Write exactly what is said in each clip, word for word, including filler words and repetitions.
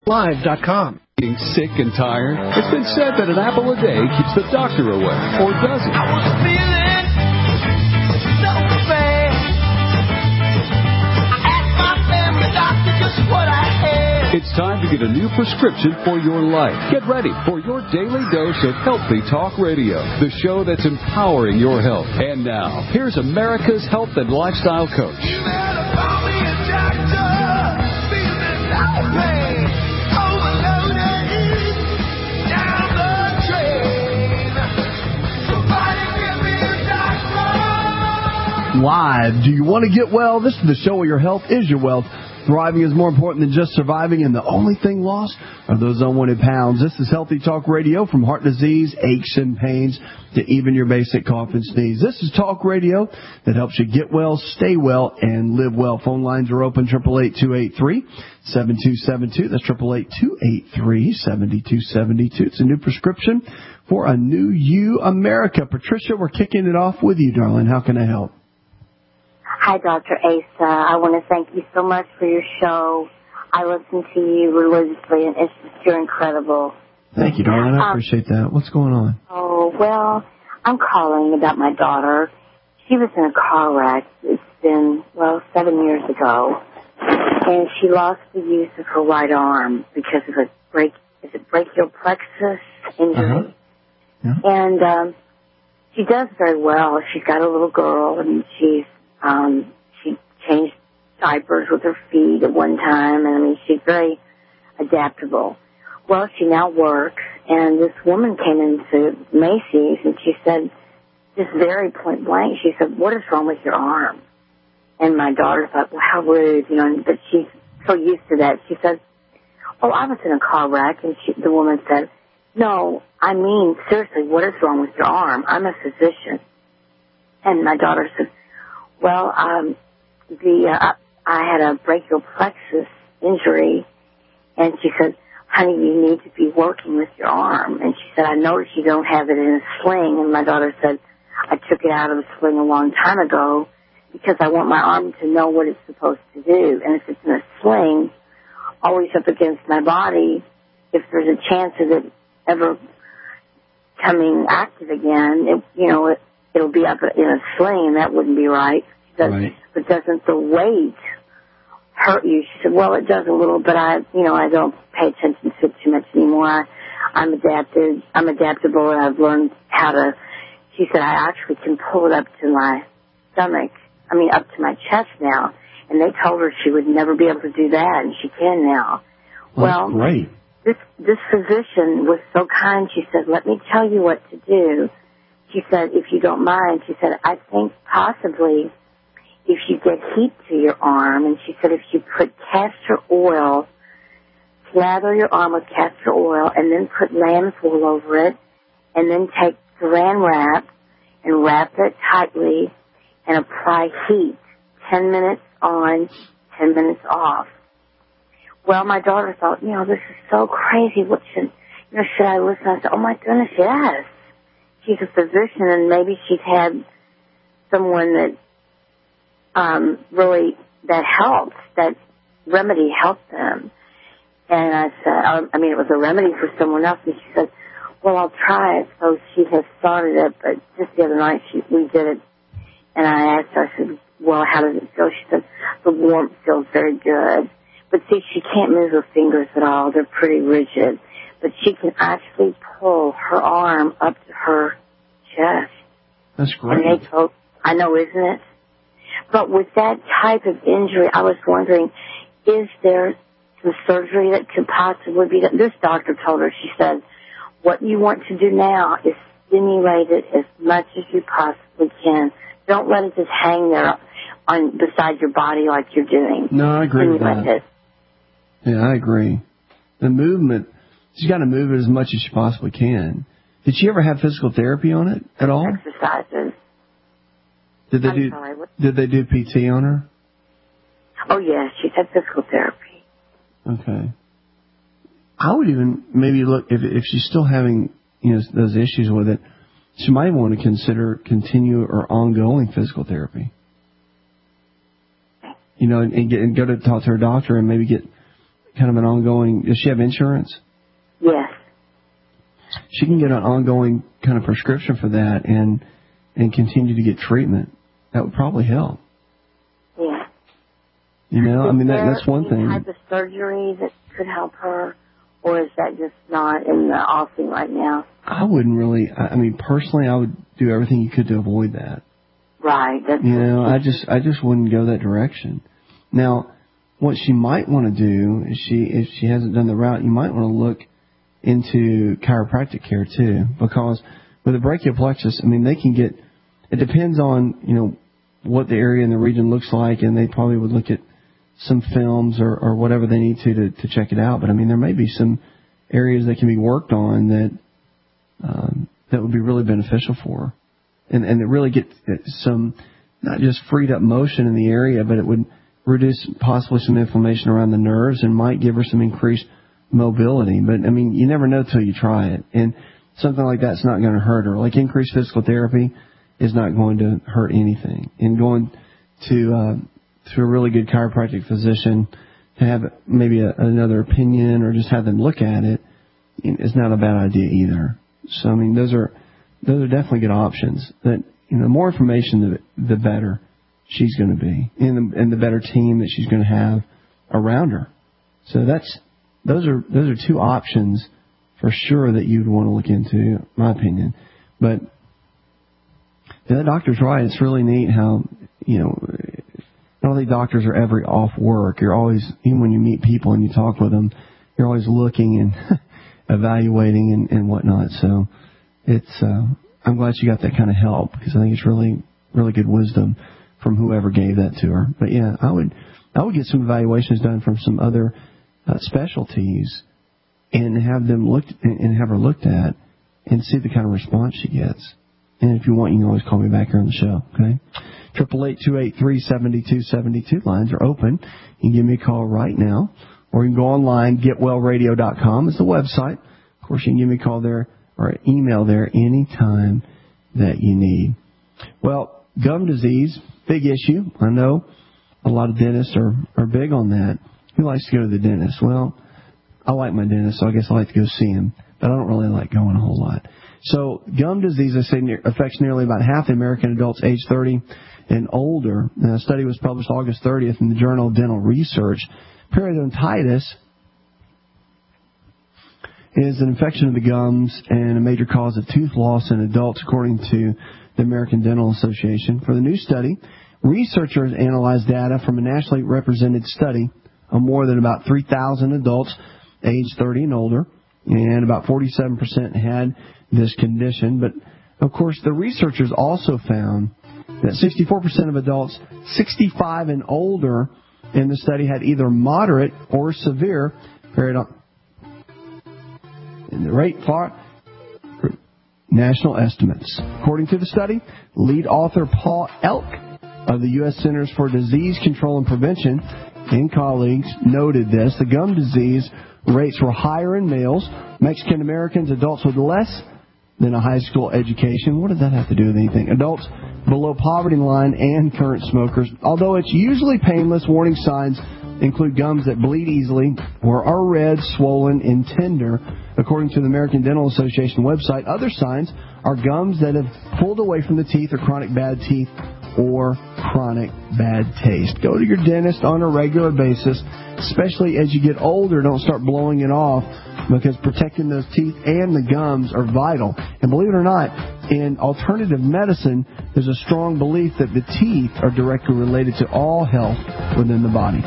live dot com. Being sick and tired? It's been said that an apple a day keeps the doctor away, or does it? I was feeling so bad. I asked my family doctor just what I had. It's time to get a new prescription for your life. Get ready for your daily dose of Healthy Talk Radio, the show that's empowering your health. And now, here's America's health and lifestyle coach. You better call me a doctor. Feeling so bad. Live. Do you want to get well? This is the show where your health is your wealth. Thriving is more important than just surviving, and the only thing lost are those unwanted pounds. This is Healthy Talk Radio, from heart disease, aches and pains, to even your basic cough and sneeze. This is talk radio that helps you get well, stay well, and live well. Phone lines are open, eight eight eight, two eight three, seven two seven two. That's eight eight eight, two eight three, seven two seven two. It's a new prescription for a new you, America. Patricia, we're kicking it off with you, darling. How can I help? Hi, Doctor Asa. I want to thank you so much for your show. I listen to you religiously, and it's just, you're incredible. Thank you, darling. I um, appreciate that. What's going on? Oh, well, I'm calling about my daughter. She was in a car wreck. It's been, well, seven years ago. And she lost the use of her right arm because of a break, is it brachial plexus injury? Uh-huh. Yeah. And um, she does very well. She's got a little girl, and she's Um, she changed diapers with her feet at one time, and I mean, she's very adaptable. Well, she now works, and this woman came into Macy's, and she said, just very point blank, she said, what is wrong with your arm? And my daughter thought, well, how rude, you know, but she's so used to that. She said, oh, I was in a car wreck, and she, the woman said, no, I mean, seriously, what is wrong with your arm? I'm a physician. And my daughter said, well, um, the uh, I had a brachial plexus injury, and she said, honey, you need to be working with your arm. And she said, I noticed you don't have it in a sling. And my daughter said, I took it out of the sling a long time ago because I want my arm to know what it's supposed to do. And if it's in a sling, always up against my body, if there's a chance of it ever coming active again, it, you know, it, it'll be up in a sling, and that wouldn't be right. Does, right. But doesn't the weight hurt you? She said, well, it does a little, but I, you know, I don't pay attention to it too much anymore. I, I'm adapted, I'm adaptable, and I've learned how to, she said, I actually can pull it up to my stomach, I mean, up to my chest now. And they told her she would never be able to do that, and she can now. Well, well that's great. This, this physician was so kind. She said, let me tell you what to do. She said, if you don't mind, she said, I think possibly if you get heat to your arm, and she said if you put castor oil, slather your arm with castor oil, and then put lamb's wool over it, and then take saran wrap and wrap it tightly and apply heat, ten minutes on, ten minutes off. Well, my daughter thought, you know, this is so crazy. What should, you know, should I listen? I said, oh, my goodness, yes. She's a physician, and maybe she's had someone that um, really, that helped, that remedy helped them. And I said, um, I mean, it was a remedy for someone else. And she said, well, I'll try it. So she has started it, but just the other night she, we did it. And I asked her, I said, well, how does it feel? She said, the warmth feels very good. But see, she can't move her fingers at all. They're pretty rigid. But she can actually pull her arm up to her chest. That's great. And they told, I know, isn't it? But with that type of injury, I was wondering, is there some surgery that could possibly be done? This doctor told her, she said, what you want to do now is stimulate it as much as you possibly can. Don't let it just hang there on beside your body like you're doing. No, I agree with that. It. Yeah, I agree. The movement, she's got to move it as much as she possibly can. Did she ever have physical therapy on it at all? Exercises. Did they I'm do? sorry, what? Did they do P T on her? Oh yes, she's had physical therapy. Okay. I would even maybe look if if she's still having, you know, those issues with it. She might want to consider continue or ongoing physical therapy. You know, and, and, get, and go to talk to her doctor and maybe get kind of an ongoing, does she have insurance? Yes. She can get an ongoing kind of prescription for that and and continue to get treatment. That would probably help. Yeah. You know, is I mean, that, that's one there any thing. type of surgery that could help her, or is that just not in the offing right now? I wouldn't really, I mean, personally, I would do everything you could to avoid that. Right. That's You know, I just, I just wouldn't go that direction. Now, what she might want to do is she, if she hasn't done the route, you might want to look into chiropractic care too, because with a brachial plexus, I mean, they can get, it depends on, you know, what the area and the region looks like, and they probably would look at some films or, or whatever they need to, to to check it out. But I mean, there may be some areas that can be worked on that um, that would be really beneficial for her, and and it really get some not just freed up motion in the area, but it would reduce possibly some inflammation around the nerves and might give her some increased mobility. But I mean, you never know till you try it, and something like that's not going to hurt her. Like increased physical therapy is not going to hurt anything, and going to uh, to a really good chiropractic physician to have maybe a, another opinion or just have them look at it is not a bad idea either. So I mean, those are those are definitely good options. That, you know, the more information, the, the better she's going to be, and the, and the better team that she's going to have around her. So that's those are those are two options for sure that you'd want to look into, in my opinion. But yeah, the doctor's right. It's really neat how, you know, not only doctors are ever off work. You're always, even when you meet people and you talk with them, you're always looking and evaluating and, and whatnot. So it's, uh, I'm glad she got that kind of help, because I think it's really, really good wisdom from whoever gave that to her. But yeah, I would, I would get some evaluations done from some other uh, specialties and have them looked and have her looked at and see the kind of response she gets. And if you want, you can always call me back here on the show, okay? triple eight, two eight three, seven two seven two. Lines are open. You can give me a call right now, or you can go online, get well radio dot com is the website. Of course, you can give me a call there or email there anytime that you need. Well, gum disease, big issue. I know a lot of dentists are, are big on that. Who likes to go to the dentist? Well, I like my dentist, so I guess I like to go see him, but I don't really like going a whole lot. So gum disease, I say, affects nearly about half the American adults age thirty and older. Now, a study was published August thirtieth in the Journal of Dental Research. Periodontitis is an infection of the gums and a major cause of tooth loss in adults, according to the American Dental Association. For the new study, researchers analyzed data from a nationally represented study of more than about three thousand adults age thirty and older, and about forty-seven percent had this condition. But, of course, the researchers also found that sixty-four percent of adults sixty-five and older in the study had either moderate or severe periodontitis. And the rate far national estimates. According to the study, lead author Paul Elk of the U S Centers for Disease Control and Prevention and colleagues noted this. The gum disease rates were higher in males, Mexican Americans, adults with less than a high school education. What does that have to do with anything? Adults below poverty line and current smokers. Although it's usually painless, warning signs include gums that bleed easily or are red, swollen, and tender. According to the American Dental Association website, other signs are gums that have pulled away from the teeth or chronic bad teeth or chronic bad taste. Go to your dentist on a regular basis, especially as you get older. Don't start blowing it off, because protecting those teeth and the gums are vital. And believe it or not, in alternative medicine, there's a strong belief that the teeth are directly related to all health within the body.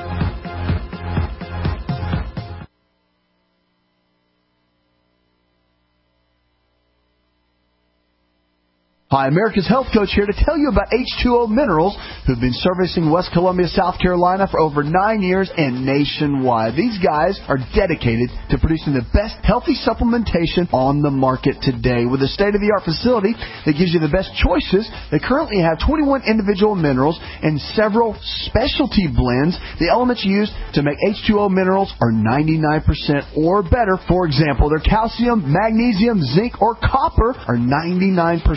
Hi, America's Health Coach here to tell you about H two O Minerals, who've been servicing West Columbia, South Carolina for over nine years and nationwide. These guys are dedicated to producing the best healthy supplementation on the market today. With a state-of-the-art facility that gives you the best choices, they currently have twenty-one individual minerals and several specialty blends. The elements used to make H two O Minerals are ninety-nine percent or better. For example, their calcium, magnesium, zinc, or copper are ninety-nine percent pure.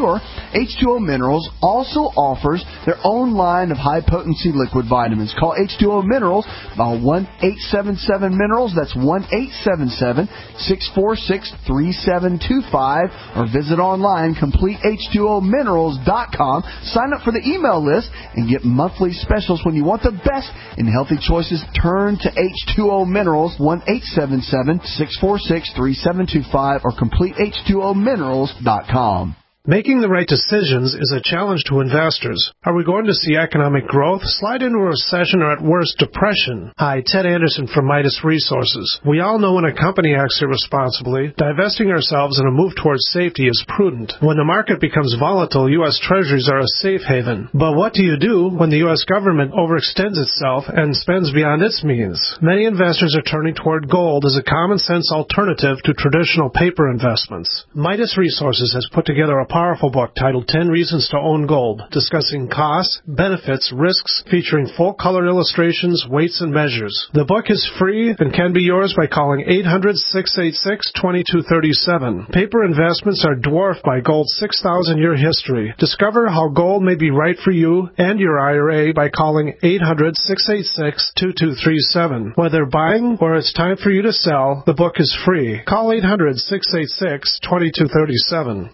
sure, H two O Minerals also offers their own line of high-potency liquid vitamins. Call H two O Minerals by one eight seven seven Minerals. That's one eight seven seven, six four six, three seven two five. Or visit online, complete H two O minerals dot com. Sign up for the email list and get monthly specials. When you want the best in healthy choices, turn to H two O Minerals, one eight seven seven, six four six, three seven two five, or complete H two O minerals dot com. Making the right decisions is a challenge to investors. Are we going to see economic growth, slide into a recession, or at worst, depression? Hi, Ted Anderson from Midas Resources. We all know when a company acts irresponsibly, divesting ourselves in a move towards safety is prudent. When the market becomes volatile, U S Treasuries are a safe haven. But what do you do when the U S government overextends itself and spends beyond its means? Many investors are turning toward gold as a common-sense alternative to traditional paper investments. Midas Resources has put together a powerful book titled ten Reasons to Own Gold, discussing costs, benefits, risks, featuring full-color illustrations, weights, and measures. The book is free and can be yours by calling eight hundred, six eight six, two two three seven. Paper investments are dwarfed by gold's six thousand year history. Discover how gold may be right for you and your I R A by calling eight hundred, six eight six, two two three seven. Whether buying or it's time for you to sell, the book is free. Call eight hundred, six eight six, two two three seven.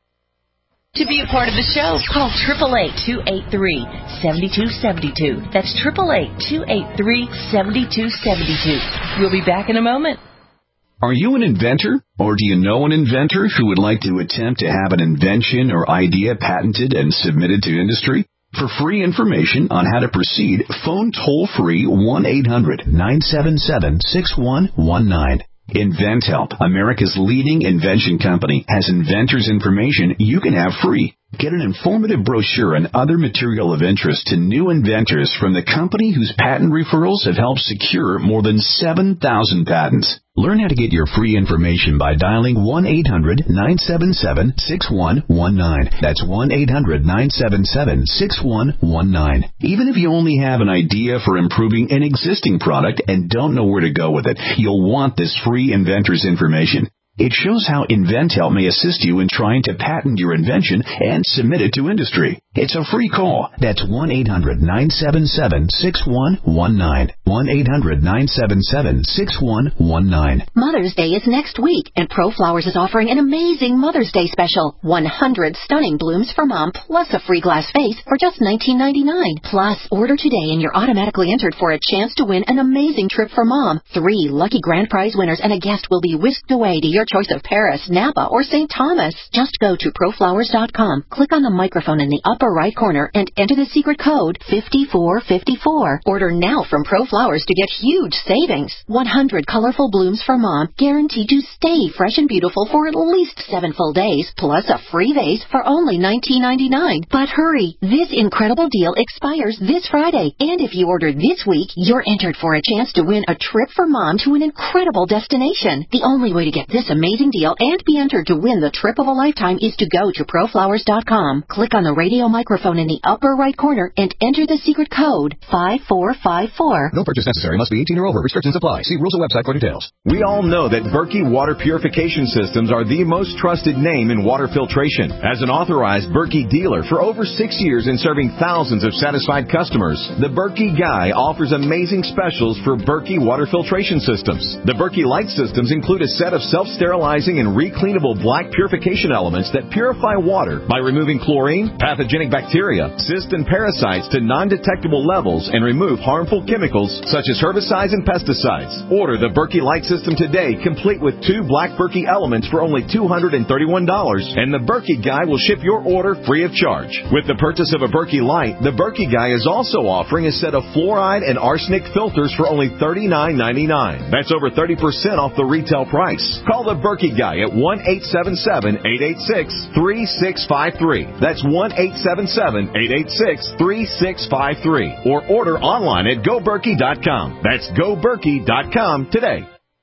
To be a part of the show, call eight eight eight, two eight three, seven two seven two. That's eight eight eight, two eight three, seven two seven two. We'll be back in a moment. Are you an inventor, or do you know an inventor who would like to attempt to have an invention or idea patented and submitted to industry? For free information on how to proceed, phone toll-free one eight hundred, nine seven seven, six one one nine. InventHelp, America's leading invention company, has inventors' information you can have free. Get an informative brochure and other material of interest to new inventors from the company whose patent referrals have helped secure more than seven thousand patents. Learn how to get your free information by dialing one eight hundred, nine seven seven, six one one nine. That's one eight hundred, nine seven seven, six one one nine. Even if you only have an idea for improving an existing product and don't know where to go with it, you'll want this free inventor's information. It shows how InventHelp may assist you in trying to patent your invention and submit it to industry. It's a free call. That's one eight hundred, nine seven seven, six one one nine. one eight hundred, nine seven seven, six one one nine. Mother's Day is next week, and ProFlowers is offering an amazing Mother's Day special. one hundred stunning blooms for Mom, plus a free glass vase for just nineteen ninety-nine. Plus, order today and you're automatically entered for a chance to win an amazing trip for Mom. Three lucky grand prize winners and a guest will be whisked away to your choice of Paris, Napa, or Saint Thomas. Just go to pro flowers dot com, click on the microphone in the upper right corner, and enter the secret code five four five four. Order now from ProFlowers to get huge savings. one hundred colorful blooms for Mom, guaranteed to stay fresh and beautiful for at least seven full days, plus a free vase for only nineteen ninety-nine. But hurry, this incredible deal expires this Friday, and if you order this week, you're entered for a chance to win a trip for Mom to an incredible destination. The only way to get this amazing deal and be entered to win the trip of a lifetime is to go to pro flowers dot com. Click on the radio microphone in the upper right corner and enter the secret code five four five four. No purchase necessary. Must be eighteen or over. Restrictions apply. See rules and website for details. We all know that Berkey Water Purification Systems are the most trusted name in water filtration. As an authorized Berkey dealer for over six years and serving thousands of satisfied customers, the Berkey Guy offers amazing specials for Berkey Water Filtration Systems. The Berkey Light Systems include a set of self-sterilizing and recleanable black purification elements that purify water by removing chlorine, pathogenic bacteria, cysts, and parasites to non-detectable levels and remove harmful chemicals such as herbicides and pesticides. Order the Berkey Light System today, complete with two black Berkey elements for only two hundred thirty-one dollars, and the Berkey Guy will ship your order free of charge. With the purchase of a Berkey Light, the Berkey Guy is also offering a set of fluoride and arsenic filters for only thirty-nine ninety-nine. That's over thirty percent off the retail price. Call the Berkey Guy at one eight seven seven, eight eight six, three six five three. That's one eight seven seven, eight eight six, three six five three. Or order online at go berkey dot com. That's go berkey dot com today.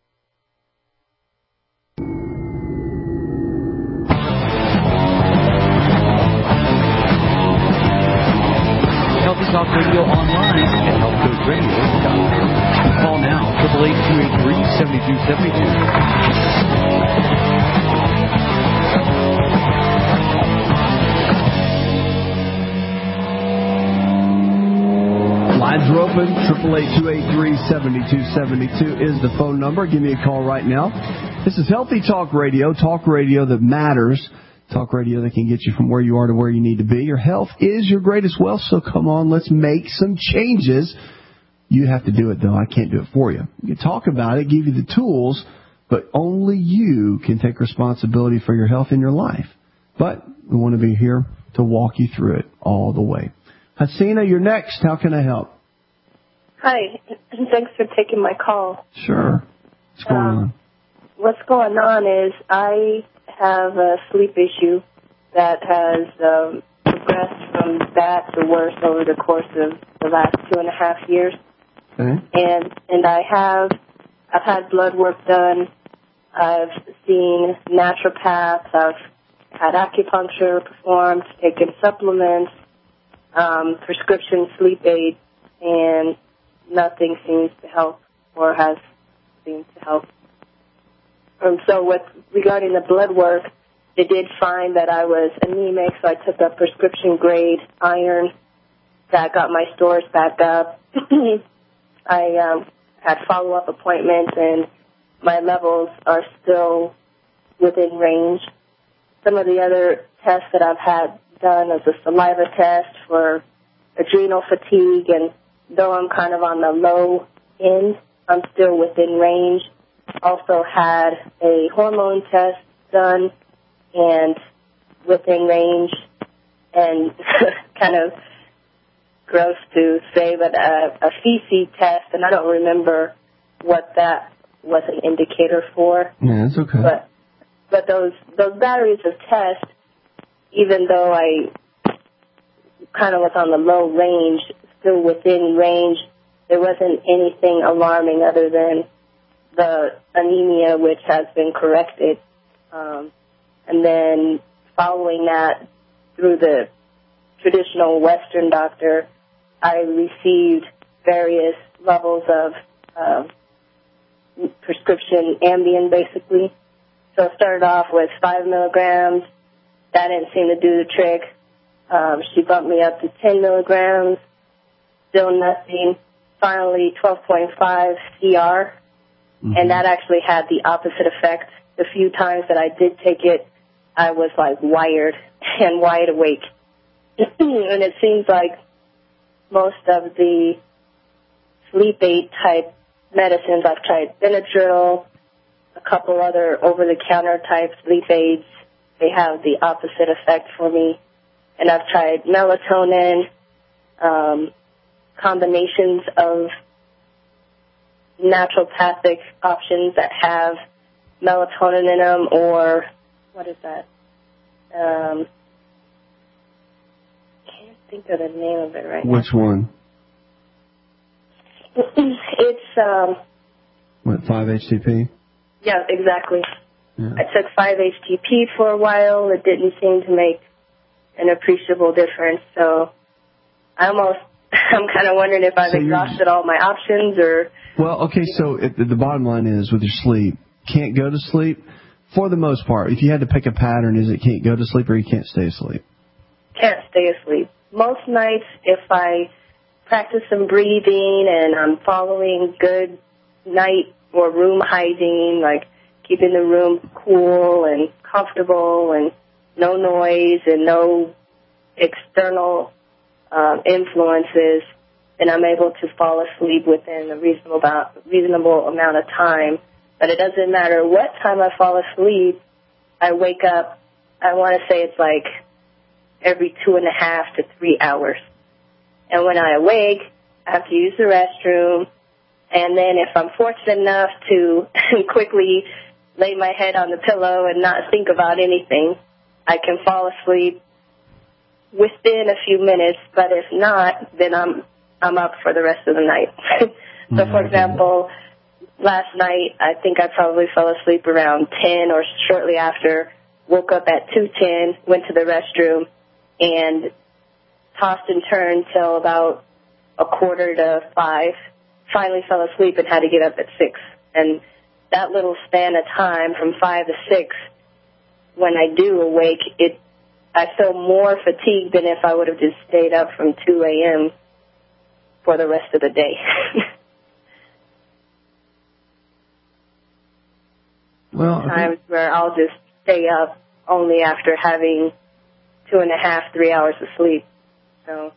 Healthy Talk Radio online at health coach radio dot com. Call now, eight eight eight, two eight three, seven two seven two. Lines are open. eight eight eight, two eight three, seven two seven two is the phone number. Give me a call right now. This is Healthy Talk Radio, talk radio that matters, talk radio that can get you from where you are to where you need to be. Your health is your greatest wealth, so come on, let's make some changes. You have to do it, though. I can't do it for you. You can talk about it, give you the tools, but only you can take responsibility for your health in your life. But we want to be here to walk you through it all the way. Hasina, you're next. How can I help? Hi. Thanks for taking my call. Sure. What's going um, on? What's going on is I have a sleep issue that has um, progressed from bad to worse over the course of the last two and a half years. Okay. And and I have I've had blood work done. I've seen naturopaths. I've had acupuncture performed, taken supplements, um, prescription sleep aids, and nothing seems to help or has seemed to help. Um, so with regarding the blood work, they did find that I was anemic, so I took a prescription grade iron that got my stores back up. I um, had follow-up appointments, and my levels are still within range. Some of the other tests that I've had done is a saliva test for adrenal fatigue, and though I'm kind of on the low end, I'm still within range. Also had a hormone test done and within range, and kind of gross to say, but a, a feces test, and I don't remember what that was an indicator for. Yeah, that's okay. But but those those batteries of tests, even though I kind of was on the low range, still within range, there wasn't anything alarming other than the anemia, which has been corrected. Um, and then following that, through the traditional Western doctor, I received various levels of uh, prescription Ambien, basically. So I started off with five milligrams. That didn't seem to do the trick. Um, she bumped me up to ten milligrams. Still nothing. Finally, twelve point five C R. Mm-hmm. And that actually had the opposite effect. The few times that I did take it, I was like wired and wide awake. And it seems like most of the sleep aid type medicines, I've tried Benadryl, a couple other over-the-counter type sleep aids, they have the opposite effect for me. And I've tried melatonin, um, combinations of naturopathic options that have melatonin in them, or what is that? Um, can't think of the name of it right now. Which one? It's um. What, five H T P? Yeah, exactly. Yeah. I took five H T P for a while. It didn't seem to make an appreciable difference. So I almost, I'm kind of wondering if I've so exhausted all my options or. Well, okay, so it, the bottom line is with your sleep, can't go to sleep for the most part. If you had to pick a pattern, is it can't go to sleep or you can't stay asleep? Can't stay asleep. Most nights, if I practice some breathing and I'm following good night or room hygiene, like keeping the room cool and comfortable and no noise and no external um, influences, then I'm able to fall asleep within a reasonable about, reasonable amount of time. But it doesn't matter what time I fall asleep, I wake up, I want to say it's like every two and a half to three hours. And when I awake, I have to use the restroom. And then if I'm fortunate enough to quickly lay my head on the pillow and not think about anything, I can fall asleep within a few minutes. But if not, then I'm I'm up for the rest of the night. So, for example, last night, I think I probably fell asleep around ten or shortly after, woke up at two ten, went to the restroom, and tossed and turned till about a quarter to five, finally fell asleep and had to get up at six. And that little span of time from five to six, when I do awake, it I feel more fatigued than if I would have just stayed up from two a.m. for the rest of the day. Well, times where I'll just stay up only after having two and a half, three hours of sleep. So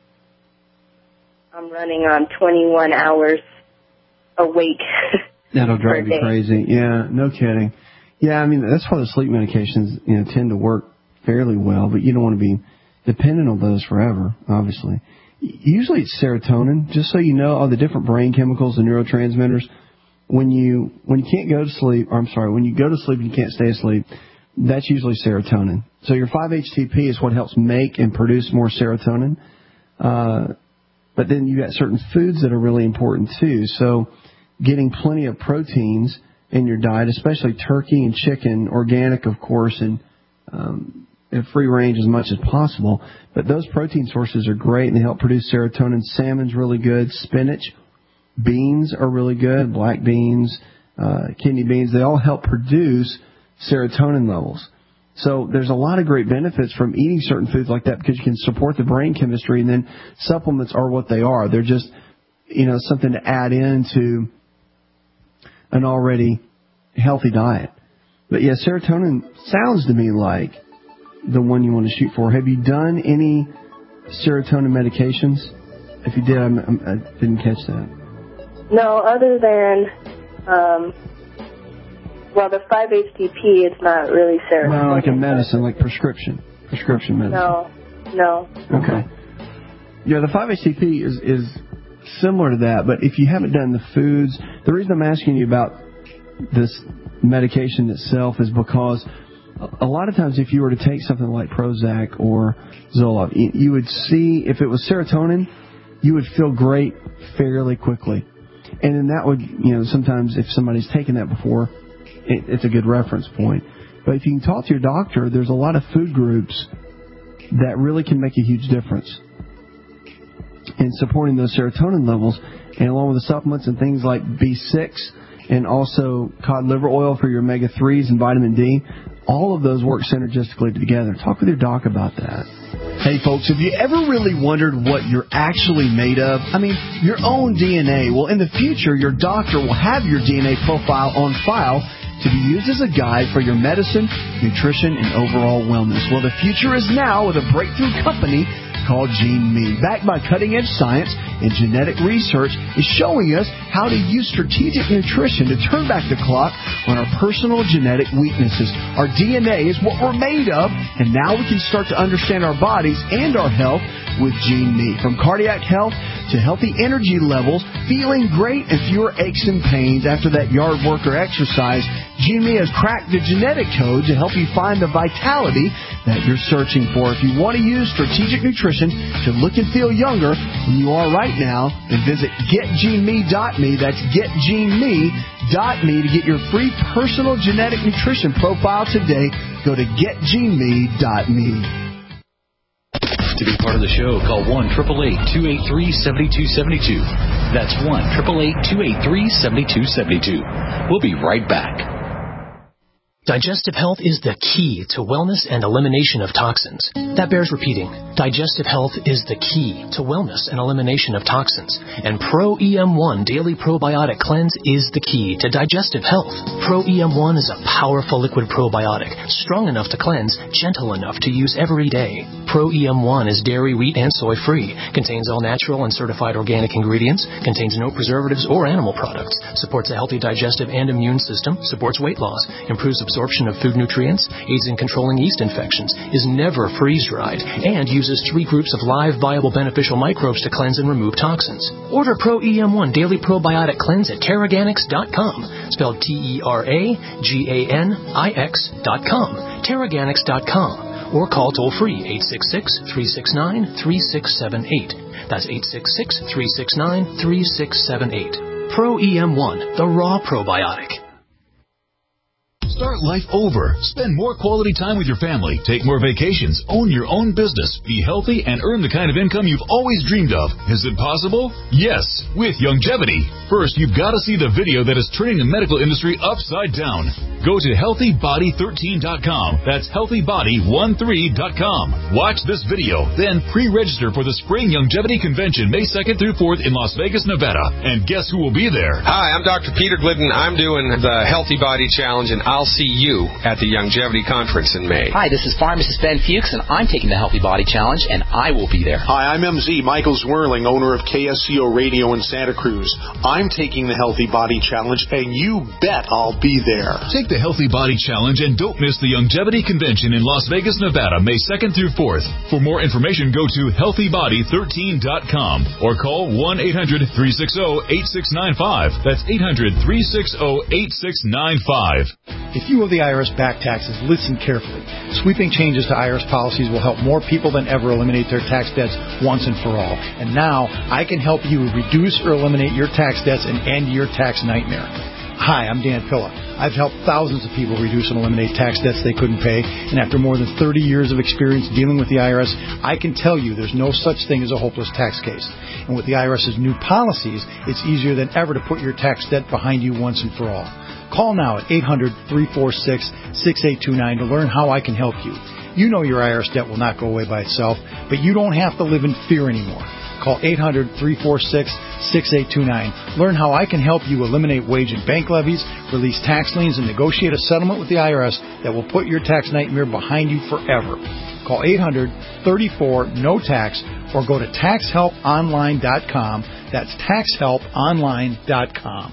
I'm running on twenty-one hours awake. That'll drive per you day. crazy. Yeah, no kidding. Yeah, I mean, that's why the sleep medications, you know, tend to work fairly well, but you don't want to be dependent on those forever, obviously. Usually it's serotonin, just so you know, all the different brain chemicals and neurotransmitters. When you when you can't go to sleep, or I'm sorry, when you go to sleep and you can't stay asleep, that's usually serotonin. So your five H T P is what helps make and produce more serotonin. Uh, but then you got certain foods that are really important too. So getting plenty of proteins in your diet, especially turkey and chicken, organic, of course, and um, free range as much as possible. But those protein sources are great, and they help produce serotonin. Salmon's really good. Spinach, beans are really good. Black beans, uh, kidney beans, they all help produce serotonin levels. So there's a lot of great benefits from eating certain foods like that because you can support the brain chemistry, and then supplements are what they are. They're just, you know, something to add into an already healthy diet. But yeah, serotonin sounds to me like the one you want to shoot for. Have you done any serotonin medications? If you did, I'm, I'm, I didn't catch that. No, other than, um, well, the five H T P, it's not really serotonin. No, like a medicine, like prescription, prescription medicine. No, no. Okay. Yeah, the five H T P is, is similar to that, but if you haven't done the foods, the reason I'm asking you about this medication itself is because a lot of times if you were to take something like Prozac or Zoloft, you would see, if it was serotonin, you would feel great fairly quickly. And then that would, you know, sometimes if somebody's taken that before, it, it's a good reference point. But if you can talk to your doctor, there's a lot of food groups that really can make a huge difference in supporting those serotonin levels. And along with the supplements and things like B six and also cod liver oil for your omega threes and vitamin D, all of those work synergistically together. Talk with your doc about that. Hey folks, have you ever really wondered what you're actually made of? I mean, your own D N A. Well, in the future, your doctor will have your D N A profile on file to be used as a guide for your medicine, nutrition, and overall wellness. Well, the future is now with a breakthrough company called GeneMe. Backed by cutting-edge science and genetic research, is showing us how to use strategic nutrition to turn back the clock on our personal genetic weaknesses. Our D N A is what we're made of, and now we can start to understand our bodies and our health with GeneMe. From cardiac health to healthy energy levels, feeling great and fewer aches and pains after that yard work or exercise, GeneMe has cracked the genetic code to help you find the vitality that you're searching for. If you want to use strategic nutrition to look and feel younger than you are right now, then visit get gene me dot me. That's get gene me dot me to get your free personal genetic nutrition profile today. Go to get gene me dot me. To be part of the show, call one eight eight eight, two eight three, seven two seven two. That's one eight eight eight, two eight three, seven two seven two. We'll be right back. Digestive health is the key to wellness and elimination of toxins. That bears repeating. Digestive health is the key to wellness and elimination of toxins. And Pro E M one Daily Probiotic Cleanse is the key to digestive health. Pro E M one is a powerful liquid probiotic, strong enough to cleanse, gentle enough to use every day. Pro E M one is dairy, wheat, and soy free, contains all natural and certified organic ingredients, contains no preservatives or animal products, supports a healthy digestive and immune system, supports weight loss, improves absorption of food nutrients, aids in controlling yeast infections, is never freeze-dried, and uses three groups of live, viable, beneficial microbes to cleanse and remove toxins. Order Pro E M one Daily Probiotic Cleanse at Terraganix dot com, spelled T E R A G A N I X dot com, Terraganix dot com, or call toll-free eight six six, three six nine, three six seven eight. That's eight six six, three six nine, three six seven eight. Pro E M one, the raw probiotic. Start life over. Spend more quality time with your family. Take more vacations. Own your own business. Be healthy and earn the kind of income you've always dreamed of. Is it possible? Yes, with Youngevity. First, you've got to see the video that is turning the medical industry upside down. Go to healthy body thirteen dot com. That's healthy body thirteen dot com. Watch this video, then pre-register for the Spring Youngevity Convention May second through fourth in Las Vegas, Nevada. And guess who will be there? Hi, I'm Doctor Peter Glidden. I'm doing the Healthy Body Challenge, and I'll see you at the Youngevity Conference in May. Hi, this is Pharmacist Ben Fuchs, and I'm taking the Healthy Body Challenge, and I will be there. Hi, I'm M Z Michael Zwirling, owner of K S C O Radio in Santa Cruz. I'm taking the Healthy Body Challenge, and you bet I'll be there. Take the Healthy Body Challenge and don't miss the Youngevity Convention in Las Vegas, Nevada, May second through fourth. For more information, go to healthy body thirteen dot com or call one eight hundred three six zero eight six nine five. That's eight hundred three six zero eight six nine five. If you owe the I R S back taxes, listen carefully. Sweeping changes to I R S policies will help more people than ever eliminate their tax debts once and for all. And now, I can help you reduce or eliminate your tax debts and end your tax nightmare. Hi, I'm Dan Pilla. I've helped thousands of people reduce and eliminate tax debts they couldn't pay, and after more than thirty years of experience dealing with the I R S, I can tell you there's no such thing as a hopeless tax case. And with the IRS's new policies, it's easier than ever to put your tax debt behind you once and for all. Call now at eight hundred three four six six eight two nine to learn how I can help you. You know your I R S debt will not go away by itself, but you don't have to live in fear anymore. Call eight hundred three four six six eight two nine. Learn how I can help you eliminate wage and bank levies, release tax liens, and negotiate a settlement with the I R S that will put your tax nightmare behind you forever. Call eight hundred three four N O T A X or go to tax help online dot com. That's tax help online dot com.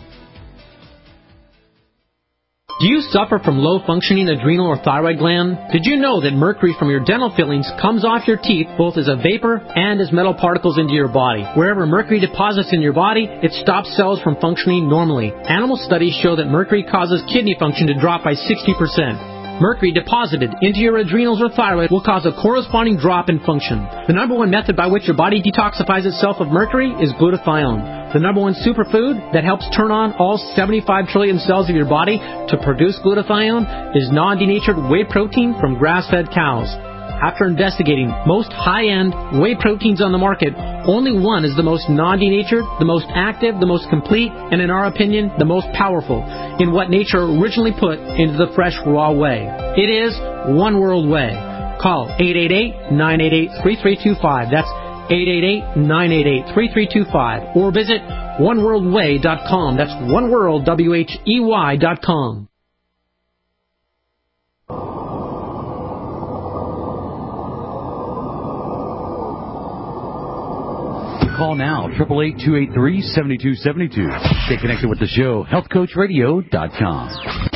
Do you suffer from low-functioning adrenal or thyroid gland? Did you know that mercury from your dental fillings comes off your teeth both as a vapor and as metal particles into your body? Wherever mercury deposits in your body, it stops cells from functioning normally. Animal studies show that mercury causes kidney function to drop by sixty percent. Mercury deposited into your adrenals or thyroid will cause a corresponding drop in function. The number one method by which your body detoxifies itself of mercury is glutathione. The number one superfood that helps turn on all seventy-five trillion cells of your body to produce glutathione is non-denatured whey protein from grass-fed cows. After investigating most high-end whey proteins on the market, only one is the most non-denatured, the most active, the most complete, and in our opinion, the most powerful in what nature originally put into the fresh, raw whey. It is One World Whey. Call eight eight eight nine eight eight three three two five. That's eight eight eight nine eight eight three three two five. Or visit one world whey dot com. That's one world, W H E Y dot com. Call now, eight eight eight, two eight three, seven two seven two. Stay connected with the show, health coach radio dot com.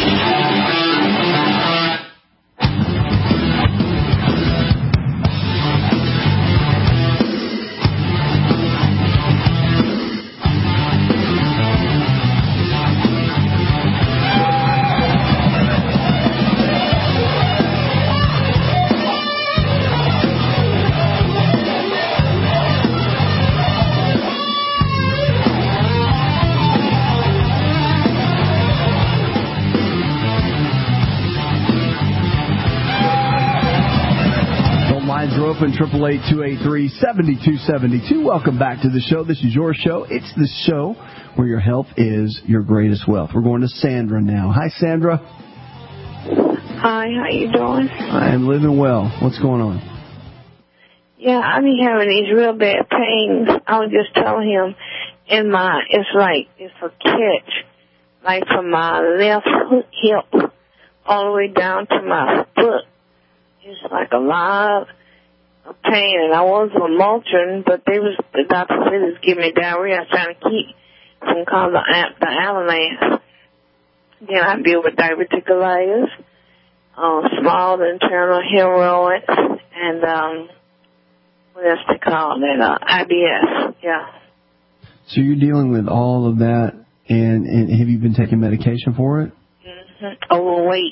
Open triple eight two eight three seven two seven two. Welcome back to the show. This is your show. It's the show where your health is your greatest wealth. We're going to Sandra now. Hi, Sandra. Hi, how you doing? I'm living well. What's going on? Yeah, I be having these real bad pains. I was just telling him, in my, it's like, it's a catch, like from my left hip all the way down to my foot. It's like a lot of pain, and I was on Motrin, but they was, the doctor said it's giving me diarrhea. I was trying to keep from calling the, the Avalanche. Then I deal with diverticulitis, uh, small internal hemorrhoids, and, um, what else they call it, uh, I B S, yeah. So you're dealing with all of that, and, and have you been taking medication for it? Mm-hmm. Overweight.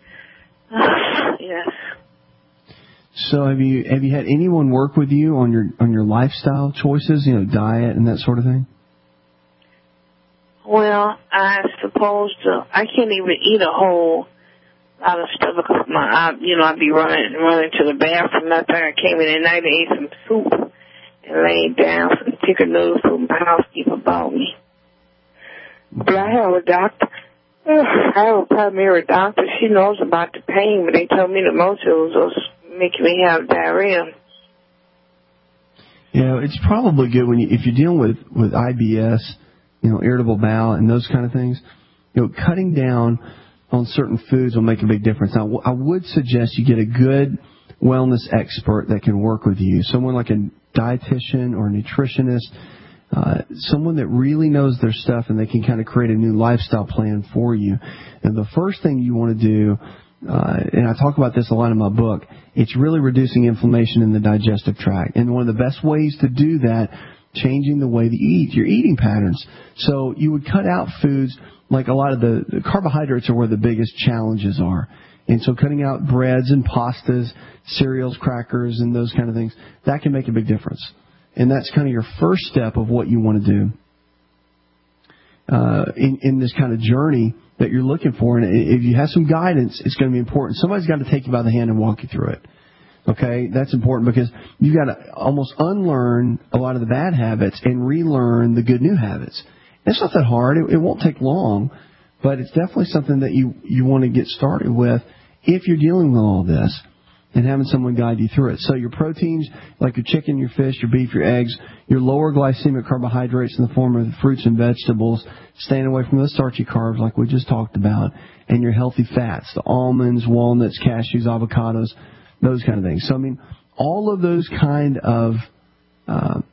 Yes. So have you have you had anyone work with you on your on your lifestyle choices, you know, diet and that sort of thing? Well, I supposed to. I can't even eat a whole a lot of stuff because my, I, you know, I'd be running, running to the bathroom. After I came in at night and ate some soup and laid down and took a note from my housekeeper about me. But I have a doctor. I have a primary doctor. She knows about the pain, but they told me the most it was just making me have diarrhea. You know, it's probably good when you, if you're dealing with, with I B S, you know, irritable bowel and those kind of things, you know, cutting down on certain foods will make a big difference. Now, I would suggest you get a good wellness expert that can work with you, someone like a dietitian or a nutritionist, uh, someone that really knows their stuff and they can kind of create a new lifestyle plan for you. And the first thing you want to do, uh, and I talk about this a lot in my book, it's really reducing inflammation in the digestive tract. And one of the best ways to do that, changing the way that you eat, your eating patterns. So you would cut out foods like a lot of the, the carbohydrates are where the biggest challenges are. And so cutting out breads and pastas, cereals, crackers, and those kind of things, that can make a big difference. And that's kind of your first step of what you want to do uh, in, in this kind of journey that you're looking for. And if you have some guidance, it's going to be important. Somebody's got to take you by the hand and walk you through it. Okay, that's important because you've got to almost unlearn a lot of the bad habits and relearn the good new habits. It's not that hard. It, it won't take long, but it's definitely something that you, you want to get started with if you're dealing with all this and having someone guide you through it. So your proteins, like your chicken, your fish, your beef, your eggs, your lower glycemic carbohydrates in the form of fruits and vegetables, staying away from the starchy carbs like we just talked about, and your healthy fats, the almonds, walnuts, cashews, avocados, those kind of things. So, I mean, all of those kind of uh,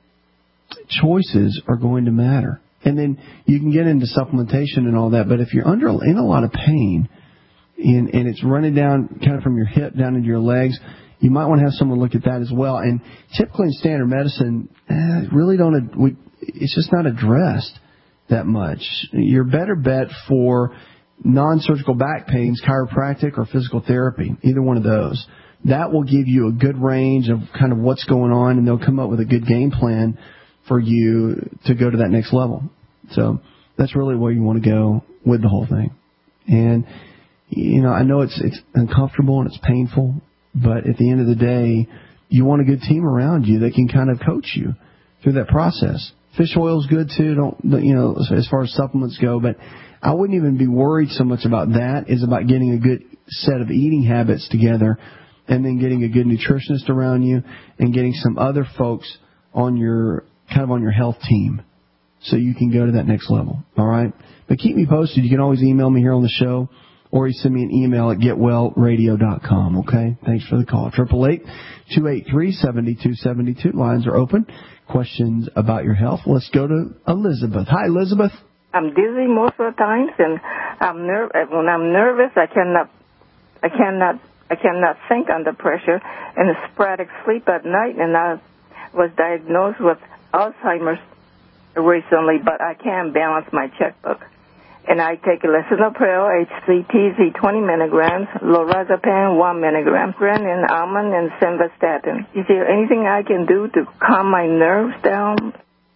choices are going to matter. And then you can get into supplementation and all that, but if you're under in a lot of pain and, and it's running down kind of from your hip down into your legs, you might want to have someone look at that as well. And typically in standard medicine, eh, really don't, we, it's just not addressed that much. Your better bet for non-surgical back pains, chiropractic or physical therapy, either one of those. That will give you a good range of kind of what's going on, and they'll come up with a good game plan for you to go to that next level. So that's really where you want to go with the whole thing. And, you know, I know it's it's uncomfortable and it's painful, but at the end of the day, you want a good team around you that can kind of coach you through that process. Fish oil is good too, don't, you know, as far as supplements go, but I wouldn't even be worried so much about that. It's about getting a good set of eating habits together and then getting a good nutritionist around you and getting some other folks on your, kind of on your health team so you can go to that next level. All right? But keep me posted. You can always email me here on the show or you send me an email at get well radio dot com. Okay? Thanks for the call. eight eight eight, two eight three, seven two seven two. Lines are open. Questions about your health. Let's go to Elizabeth. Hi, Elizabeth. I'm dizzy most of the times, and I'm ner- when I'm nervous, I cannot, I cannot, I cannot think under pressure, and sporadic sleep at night. And I was diagnosed with Alzheimer's recently, but I can balance my checkbook. And I take lisinopril, H C T Z twenty milligrams, lorazepam one milligram, Renin, almond, and simvastatin. Is there anything I can do to calm my nerves down?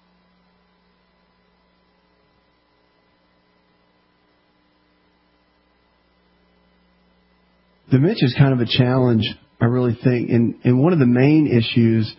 Dementia is kind of a challenge, I really think, and, and one of the main issues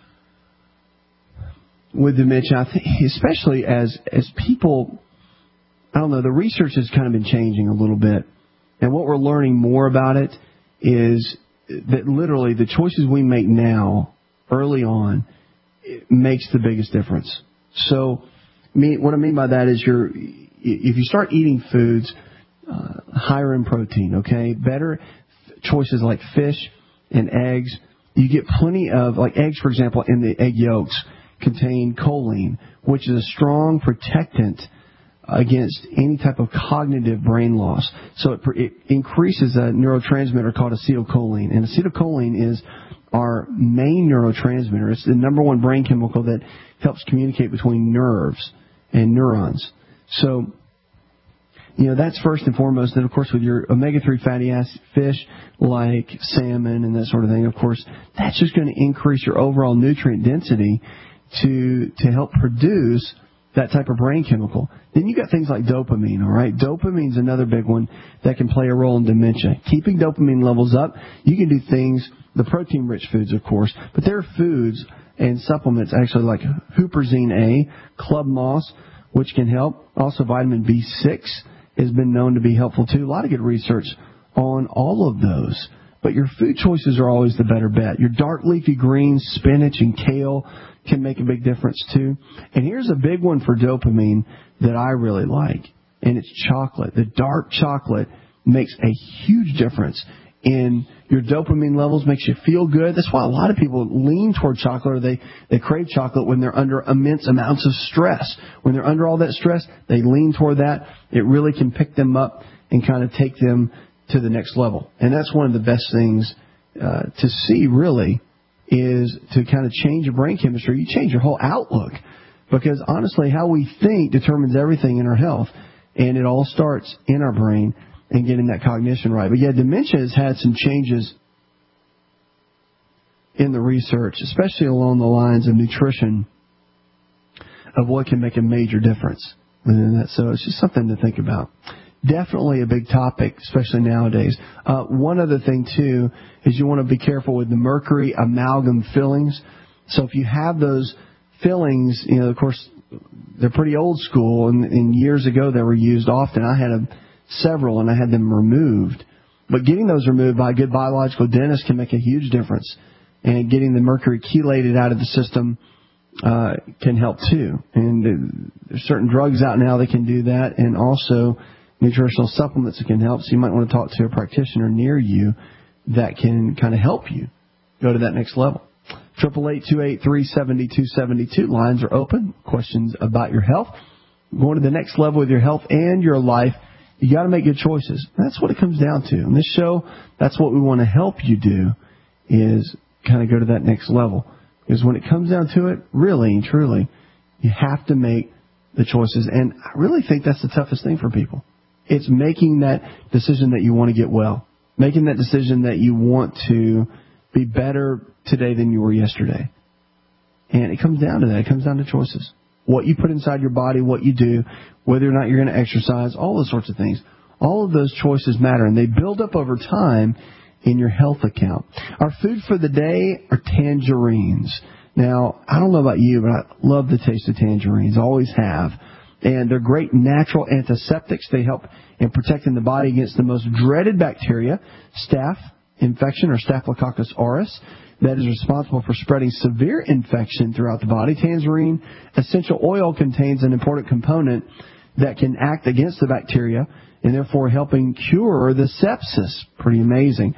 with dementia, I think, especially as as people, I don't know, the research has kind of been changing a little bit, and what we're learning more about it is that literally the choices we make now, early on, it makes the biggest difference. So, me, what I mean by that is you're, if you start eating foods uh, higher in protein, okay, better choices like fish and eggs. You get plenty of, like eggs, for example, in the egg yolks contain choline, which is a strong protectant against any type of cognitive brain loss. So it, it increases a neurotransmitter called acetylcholine. And acetylcholine is our main neurotransmitter. It's the number one brain chemical that helps communicate between nerves and neurons. So, you know, that's first and foremost. And, of course, with your omega three fatty acid fish like salmon and that sort of thing, of course, that's just going to increase your overall nutrient density to to help produce that type of brain chemical. Then you got things like dopamine, all right? Dopamine's another big one that can play a role in dementia. Keeping dopamine levels up, you can do things, the protein-rich foods, of course, but there are foods and supplements actually like Huperzine A, Club Moss, which can help. Also, vitamin B six has been known to be helpful, too. A lot of good research on all of those. But your food choices are always the better bet. Your dark leafy greens, spinach and kale can make a big difference, too. And here's a big one for dopamine that I really like, and it's chocolate. The dark chocolate makes a huge difference in your dopamine levels, makes you feel good. That's why a lot of people lean toward chocolate, or they, they crave chocolate when they're under immense amounts of stress. When they're under all that stress, they lean toward that. It really can pick them up and kind of take them to the next level. And that's one of the best things uh, to see, really, is to kind of change your brain chemistry. You change your whole outlook, because honestly, how we think determines everything in our health, and it all starts in our brain and getting that cognition right. But yeah, dementia has had some changes in the research, especially along the lines of nutrition, of what can make a major difference within that. So it's just something to think about. Definitely a big topic, especially nowadays. Uh, one other thing, too, is you want to be careful with the mercury amalgam fillings. So if you have those fillings, you know, of course, they're pretty old school, and, and years ago they were used often. I had a, several, and I had them removed. But getting those removed by a good biological dentist can make a huge difference. And getting the mercury chelated out of the system uh, can help, too. And uh, there's certain drugs out now that can do that, and also nutritional supplements that can help. So you might want to talk to a practitioner near you that can kind of help you go to that next level. Triple eight two eight three seventy two seventy two. Lines are open. Questions about your health. Going to the next level with your health and your life, you got to make good choices. That's what it comes down to. In this show, that's what we want to help you do, is kind of go to that next level. Because when it comes down to it, really and truly, you have to make the choices. And I really think that's the toughest thing for people. It's making that decision that you want to get well. Making that decision that you want to be better today than you were yesterday. And it comes down to that. It comes down to choices. What you put inside your body, what you do, whether or not you're going to exercise, all those sorts of things. All of those choices matter, and they build up over time in your health account. Our food for the day are tangerines. Now, I don't know about you, but I love the taste of tangerines. Always have. And they're great natural antiseptics. They help in protecting the body against the most dreaded bacteria, staph infection or Staphylococcus aureus, that is responsible for spreading severe infection throughout the body. Tangerine essential oil contains an important component that can act against the bacteria and therefore helping cure the sepsis. Pretty amazing.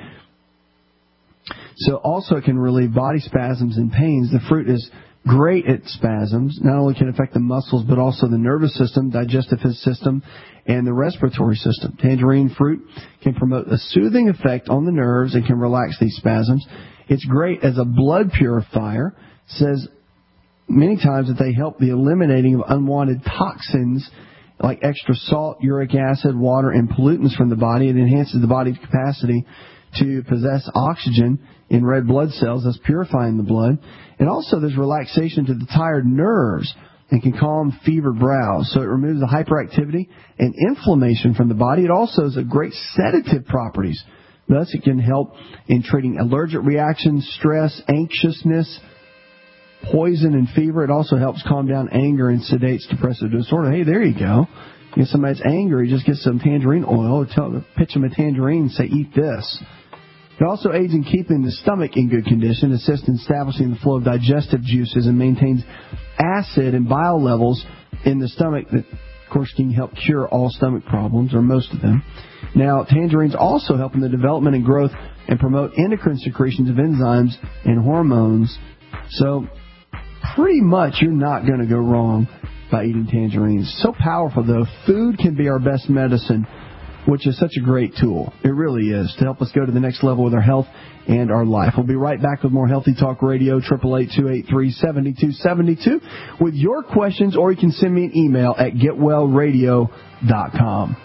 So also it can relieve body spasms and pains. The fruit is great at spasms. Not only can it affect the muscles, but also the nervous system, digestive system, and the respiratory system. Tangerine fruit can promote a soothing effect on the nerves and can relax these spasms. It's great as a blood purifier. It says many times that they help the eliminating of unwanted toxins like extra salt, uric acid, water, and pollutants from the body. It enhances the body's capacity to possess oxygen in red blood cells, thus purifying the blood. And also there's relaxation to the tired nerves and can calm fevered brows. So it removes the hyperactivity and inflammation from the body. It also has a great sedative properties. Thus it can help in treating allergic reactions, stress, anxiousness, poison, and fever. It also helps calm down anger and sedates depressive disorder. Hey, there you go. If somebody's angry, just get some tangerine oil, tell, pitch them a tangerine and say, eat this. It also aids in keeping the stomach in good condition, assists in establishing the flow of digestive juices, and maintains acid and bile levels in the stomach that, of course, can help cure all stomach problems, or most of them. Now, tangerines also help in the development and growth and promote endocrine secretions of enzymes and hormones. So, pretty much you're not going to go wrong by eating tangerines. So powerful, though. Food can be our best medicine, which is such a great tool. It really is, to help us go to the next level with our health and our life. We'll be right back with more Healthy Talk Radio, eight eight eight, two eight three, seven two seven two, with your questions, or you can send me an email at get well radio dot com.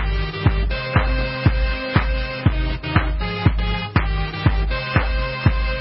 Hello,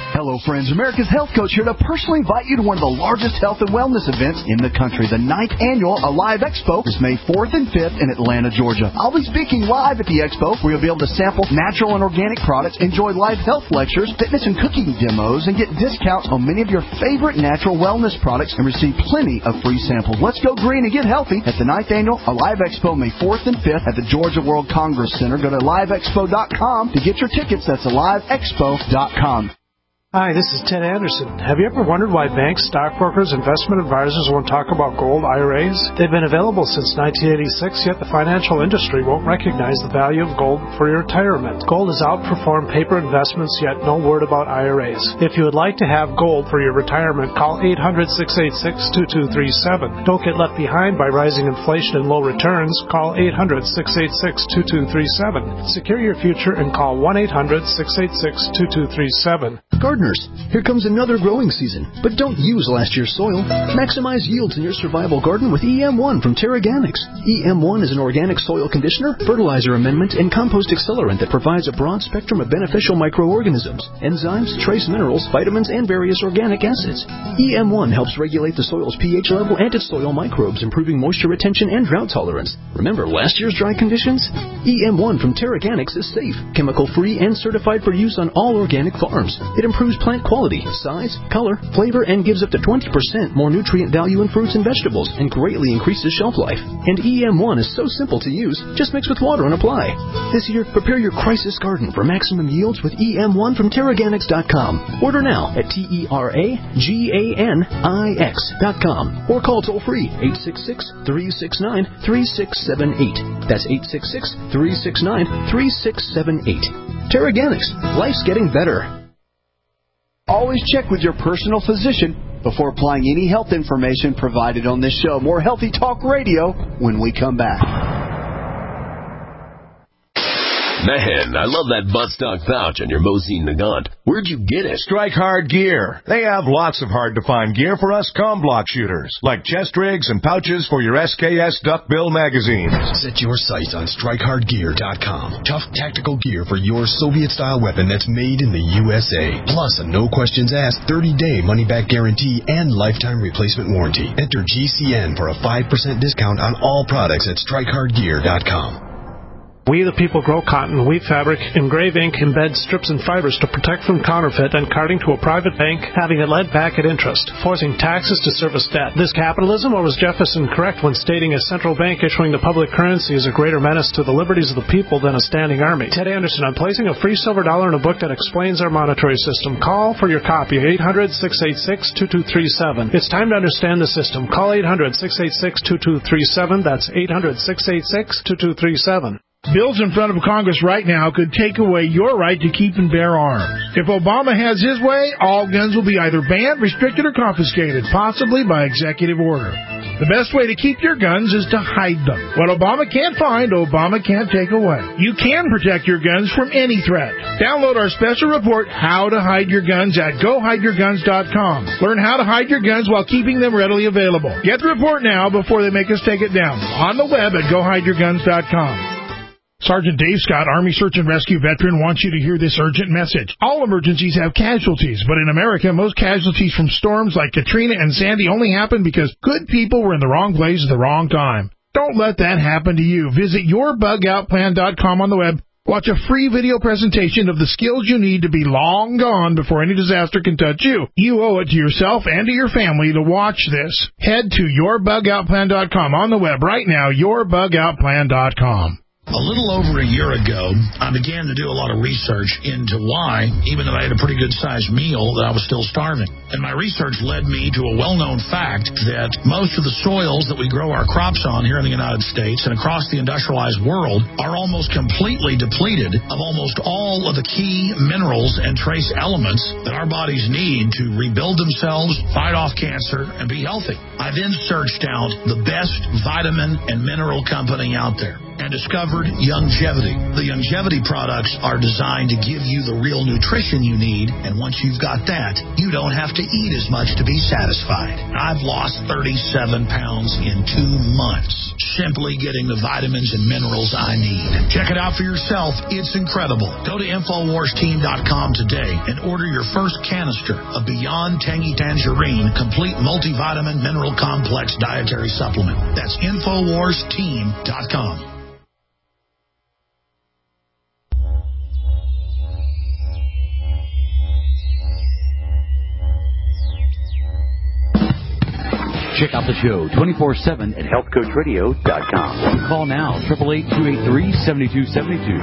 friends. America's Health Coach here to personally invite you to one of the largest health and wellness events in the country. The ninth Annual Alive Expo is May fourth and fifth in Atlanta, Georgia. I'll be speaking live at the expo where you'll be able to sample natural and organic products, enjoy live health lectures, fitness and cooking demos, and get discounts on many of your favorite natural wellness products and receive plenty of free samples. Let's go green and get healthy at the ninth Annual Alive Expo May fourth and fifth at the Georgia World Congress Center. Go to live expo dot com to get your tickets. That's alive expo dot com. Hi, this is Ted Anderson. Have you ever wondered why banks, stockbrokers, investment advisors won't talk about gold I R As? They've been available since nineteen eighty-six, yet the financial industry won't recognize the value of gold for your retirement. Gold has outperformed paper investments, yet no word about I R As. If you would like to have gold for your retirement, call eight hundred, six eight six, two two three seven. Don't get left behind by rising inflation and low returns. Call eight hundred, six eight six, two two three seven. Secure your future and call one eight hundred, six eight six, two two three seven. Gardeners, here comes another growing season, but don't use last year's soil. Maximize yields in your survival garden with E M one from TerraGanix. E M one is an organic soil conditioner, fertilizer amendment, and compost accelerant that provides a broad spectrum of beneficial microorganisms, enzymes, trace minerals, vitamins, and various organic acids. E M one helps regulate the soil's pH level and its soil microbes, improving moisture retention and drought tolerance. Remember last year's dry conditions? E M one from TerraGanix is safe, chemical-free, and certified for use on all organic farms. It improves plant quality, size, color, flavor, and gives up to twenty percent more nutrient value in fruits and vegetables and greatly increases shelf life. And E M one is so simple to use, just mix with water and apply. This year, prepare your crisis garden for maximum yields with E M one from Terraganix dot com. Order now at T E R A G A N I X dot com or call toll-free eight six six, three six nine, three six seven eight. That's eight six six, three six nine, three six seven eight. Terraganix. Life's getting better. Always check with your personal physician before applying any health information provided on this show. More Healthy Talk Radio when we come back. Man, I love that buttstock pouch on your Mosin Nagant. Where'd you get it? Strike Hard Gear. They have lots of hard-to-find gear for us comm block shooters, like chest rigs and pouches for your S K S duckbill magazines. Set your sights on strike hard gear dot com. Tough tactical gear for your Soviet-style weapon that's made in the U S A. Plus a no-questions-asked thirty-day money-back guarantee and lifetime replacement warranty. Enter G C N for a five percent discount on all products at strike hard gear dot com. We the people grow cotton, weave fabric, engrave ink, embed strips and fibers to protect from counterfeit and carting to a private bank, having it led back at interest, forcing taxes to service debt. This capitalism, or was Jefferson correct when stating a central bank issuing the public currency is a greater menace to the liberties of the people than a standing army? Ted Anderson, I'm placing a free silver dollar in a book that explains our monetary system. Call for your copy, eight hundred, six eight six, two two three seven. It's time to understand the system. Call eight hundred, six eight six, two two three seven. That's eight hundred, six eight six, two two three seven. Bills in front of Congress right now could take away your right to keep and bear arms. If Obama has his way, all guns will be either banned, restricted, or confiscated, possibly by executive order. The best way to keep your guns is to hide them. What Obama can't find, Obama can't take away. You can protect your guns from any threat. Download our special report, How to Hide Your Guns, at go hide your guns dot com. Learn how to hide your guns while keeping them readily available. Get the report now before they make us take it down. On the web at go hide your guns dot com. Sergeant Dave Scott, Army Search and Rescue veteran, wants you to hear this urgent message. All emergencies have casualties, but in America, most casualties from storms like Katrina and Sandy only happen because good people were in the wrong place at the wrong time. Don't let that happen to you. Visit your bug out plan dot com on the web. Watch a free video presentation of the skills you need to be long gone before any disaster can touch you. You owe it to yourself and to your family to watch this. Head to your bug out plan dot com on the web right now, your bug out plan dot com. A little over a year ago, I began to do a lot of research into why, even though I had a pretty good-sized meal, that I was still starving. And my research led me to a well-known fact that most of the soils that we grow our crops on here in the United States and across the industrialized world are almost completely depleted of almost all of the key minerals and trace elements that our bodies need to rebuild themselves, fight off cancer, and be healthy. I then searched out the best vitamin and mineral company out there. and discovered Youngevity. The Youngevity products are designed to give you the real nutrition you need, and once you've got that, you don't have to eat as much to be satisfied. I've lost thirty-seven pounds in two months, simply getting the vitamins and minerals I need. Check it out for yourself. It's incredible. Go to Infowars Team dot com today and order your first canister of Beyond Tangy Tangerine Complete Multivitamin Mineral Complex Dietary Supplement. That's Infowars Team dot com. Check out the show twenty-four seven at health coach radio dot com. Call now, eight eight eight, two eight three, seven two seven two.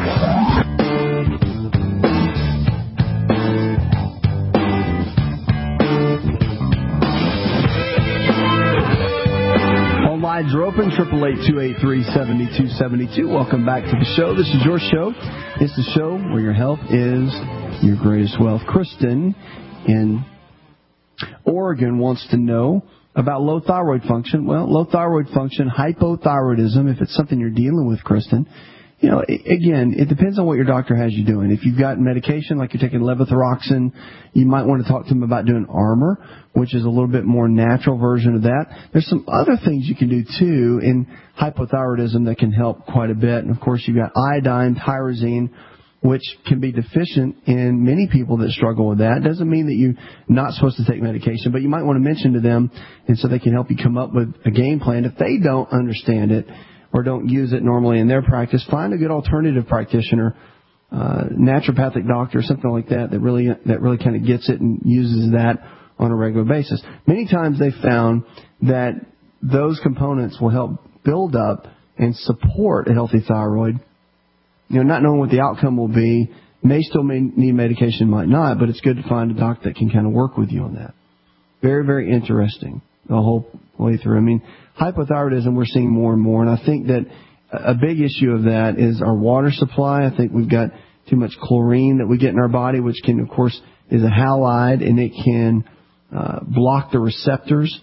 All lines are open, eight eight eight, two eight three, seven two seven two. Welcome back to the show. This is your show. It's the show where your health is your greatest wealth. Kristen in Oregon wants to know about low thyroid function. Well, low thyroid function, hypothyroidism, if it's something you're dealing with, Kristen, you know, again, it depends on what your doctor has you doing. If you've got medication, like you're taking levothyroxine, you might want to talk to them about doing Armour, which is a little bit more natural version of that. There's some other things you can do, too, in hypothyroidism that can help quite a bit. And, of course, you've got iodine, tyrosine, which can be deficient in many people that struggle with that. It doesn't mean that you're not supposed to take medication, but you might want to mention to them, and so they can help you come up with a game plan. If they don't understand it or don't use it normally in their practice, find a good alternative practitioner, uh, naturopathic doctor, something like that, that really that really kind of gets it and uses that on a regular basis. Many times they've found that those components will help build up and support a healthy thyroid. You know, not knowing what the outcome will be, may still may need medication, might not, but it's good to find a doc that can kind of work with you on that. Very, very interesting the whole way through. I mean, hypothyroidism we're seeing more and more, and I think that a big issue of that is our water supply. I think we've got too much chlorine that we get in our body, which can, of course, is a halide, and it can uh, block the receptors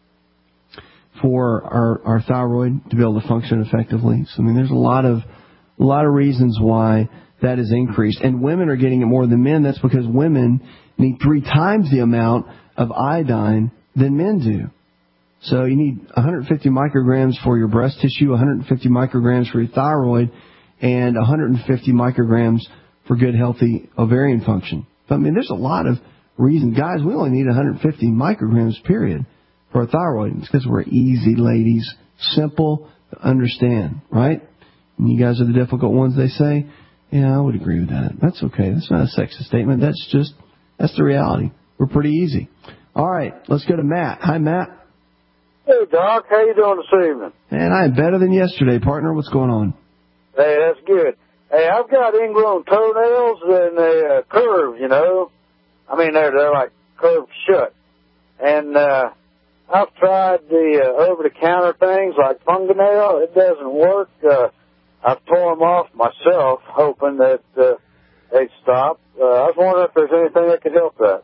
for our, our thyroid to be able to function effectively. So, I mean, there's a lot of A lot of reasons why that is increased. And women are getting it more than men. That's because women need three times the amount of iodine than men do. So you need one hundred fifty micrograms for your breast tissue, one hundred fifty micrograms for your thyroid, and one hundred fifty micrograms for good, healthy ovarian function. I mean, there's a lot of reasons. Guys, we only need one hundred fifty micrograms, period, for our thyroid. It's because we're easy, ladies. Simple to understand, right? And you guys are the difficult ones, they say. Yeah, I would agree with that. That's okay. That's not a sexist statement. That's just, that's the reality. We're pretty easy. All right, let's go to Matt. Hi, Matt. Hey, Doc. How you doing this evening? Man, I am better than yesterday, partner. What's going on? Hey, that's good. Hey, I've got ingrown toenails and they uh, curve, you know. I mean, they're, they're like curved shut. And uh, I've tried the uh, over-the-counter things like Fungonail. It doesn't work. Uh, I've tore them off myself, hoping that uh, they'd stop. Uh, I was wondering if there's anything that could help that.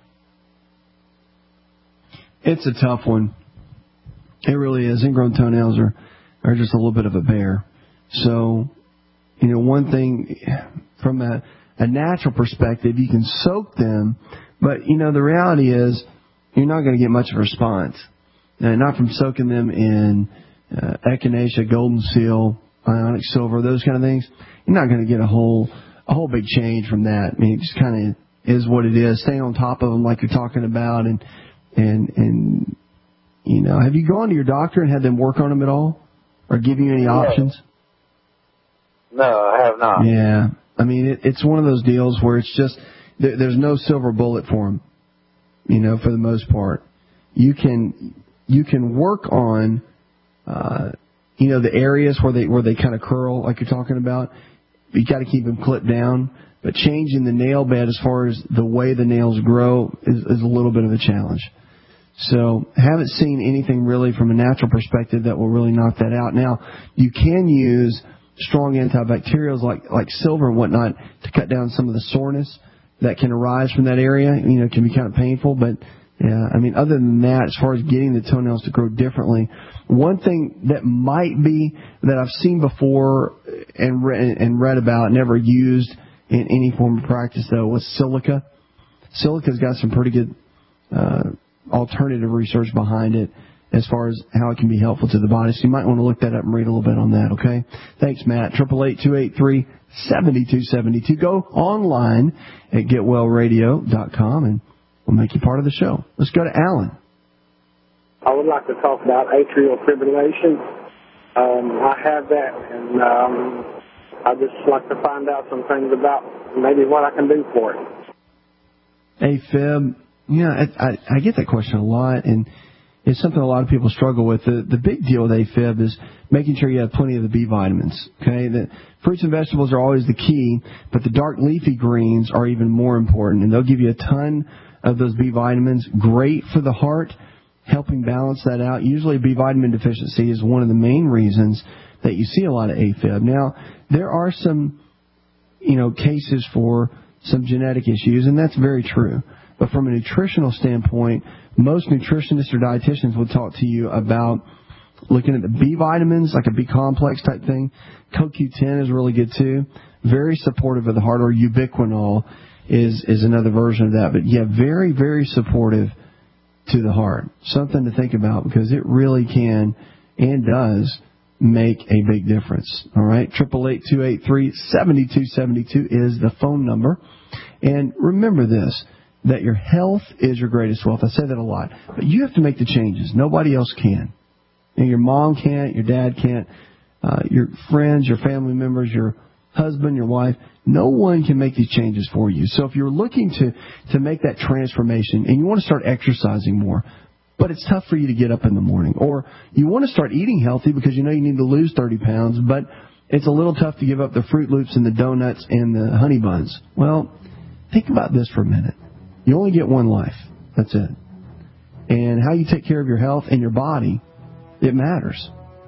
It's a tough one. It really is. Ingrown toenails are, are just a little bit of a bear. So, you know, one thing from a, a natural perspective, you can soak them, but, you know, the reality is you're not going to get much of a response. Now, not from soaking them in uh, echinacea, golden seal, ionic silver, those kind of things. You're not going to get a whole a whole big change from that. I mean, it just kind of is what it is. Staying on top of them like you're talking about, and and and you know, have you gone to your doctor and had them work on them at all, or give you any options? No, I have not. Yeah, I mean, it, it's one of those deals where it's just there, there's no silver bullet for them. You know, for the most part, you can you can work on. Uh, You know, the areas where they where they kind of curl, like you're talking about, you got to keep them clipped down. But changing the nail bed as far as the way the nails grow is, is a little bit of a challenge. So haven't seen anything really from a natural perspective that will really knock that out. Now, you can use strong antibacterials like, like silver and whatnot to cut down some of the soreness that can arise from that area. You know, it can be kind of painful, but Yeah, I mean, other than that, as far as getting the toenails to grow differently, one thing that might be that I've seen before and, re- and read about, never used in any form of practice, though, was silica. Silica's got some pretty good uh, alternative research behind it as far as how it can be helpful to the body. So you might want to look that up and read a little bit on that, okay? Thanks, Matt. eight eight eight, two eight three, seven two seven two. Go online at get well radio dot com and we'll make you part of the show. Let's go to Alan. I would like to talk about atrial fibrillation. Um, I have that, and um, I'd just like to find out some things about maybe what I can do for it. AFib, yeah, I, I, I get that question a lot, and it's something a lot of people struggle with. The, the big deal with AFib is making sure you have plenty of the B vitamins. Okay, the fruits and vegetables are always the key, but the dark leafy greens are even more important, and they'll give you a ton of those B vitamins. Great for the heart, helping balance that out. Usually B vitamin deficiency is one of the main reasons that you see a lot of AFib. Now, there are some, you know, cases for some genetic issues, and that's very true. But from a nutritional standpoint, most nutritionists or dietitians will talk to you about looking at the B vitamins, like a B complex type thing. Co Q ten is really good too. Very supportive of the heart, or ubiquinol is, is another version of that. But yeah, very, very supportive to the heart. Something to think about, because it really can and does make a big difference. All right, eight eight eight, two eight three, seven two seven two is the phone number. And remember this, that your health is your greatest wealth. I say that a lot. But you have to make the changes. Nobody else can. And your mom can't, your dad can't, uh, your friends, your family members, your husband, your wife. No one can make these changes for you. So if you're looking to, to make that transformation and you want to start exercising more, but it's tough for you to get up in the morning, or you want to start eating healthy because you know you need to lose thirty pounds, but it's a little tough to give up the Fruit Loops and the donuts and the honey buns. Well, think about this for a minute. You only get one life. That's it. And how you take care of your health and your body, it matters.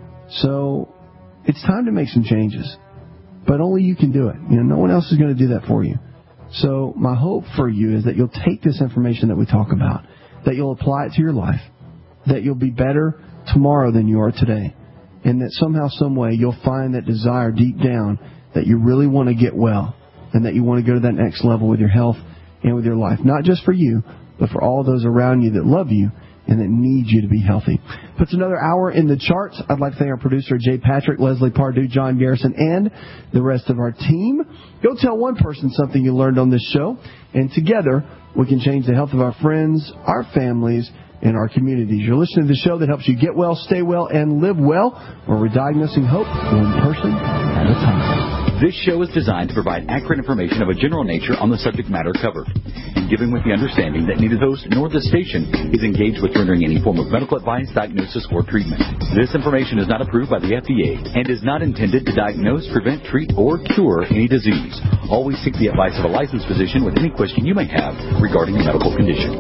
So it's time to make some changes. But only you can do it. You know, no one else is going to do that for you. So my hope for you is that you'll take this information that we talk about, that you'll apply it to your life, that you'll be better tomorrow than you are today, and that somehow, some way, you'll find that desire deep down that you really want to get well, and that you want to go to that next level with your health and with your life. Not just for you, but for all those around you that love you and that need you to be healthy. Puts another hour in the charts. I'd like to thank our producer, Jay Patrick, Leslie Pardue, John Garrison, and the rest of our team. Go tell one person something you learned on this show, and together we can change the health of our friends, our families, and our communities. You're listening to the show that helps you get well, stay well, and live well, where we're diagnosing hope one person at a time. This show is designed to provide accurate information of a general nature on the subject matter covered, and given with the understanding that neither host nor the station is engaged with rendering any form of medical advice, diagnosis, or treatment. This information is not approved by the F D A and is not intended to diagnose, prevent, treat, or cure any disease. Always seek the advice of a licensed physician with any question you may have regarding a medical condition.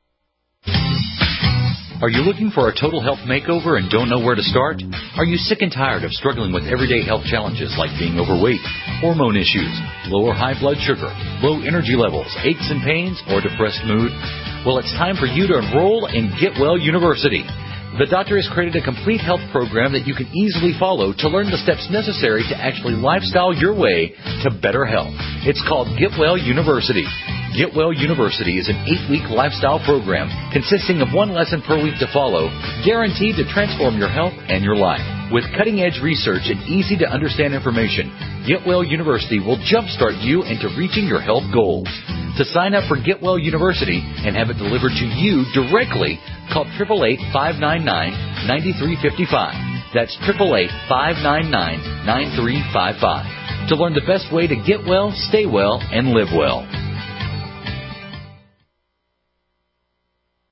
Are you looking for a total health makeover and don't know where to start? Are you sick and tired of struggling with everyday health challenges like being overweight, hormone issues, low or high blood sugar, low energy levels, aches and pains, or depressed mood? Well, it's time for you to enroll in Get Well University. The doctor has created a complete health program that you can easily follow to learn the steps necessary to actually lifestyle your way to better health. It's called Get Well University. Get Well University is an eight-week lifestyle program consisting of one lesson per week to follow, guaranteed to transform your health and your life. With cutting-edge research and easy-to-understand information, Get Well University will jumpstart you into reaching your health goals. To sign up for Get Well University and have it delivered to you directly, call eight eight eight, five nine nine, nine three five five. That's eight eight eight, five nine nine, nine three five five. To learn the best way to get well, stay well, and live well.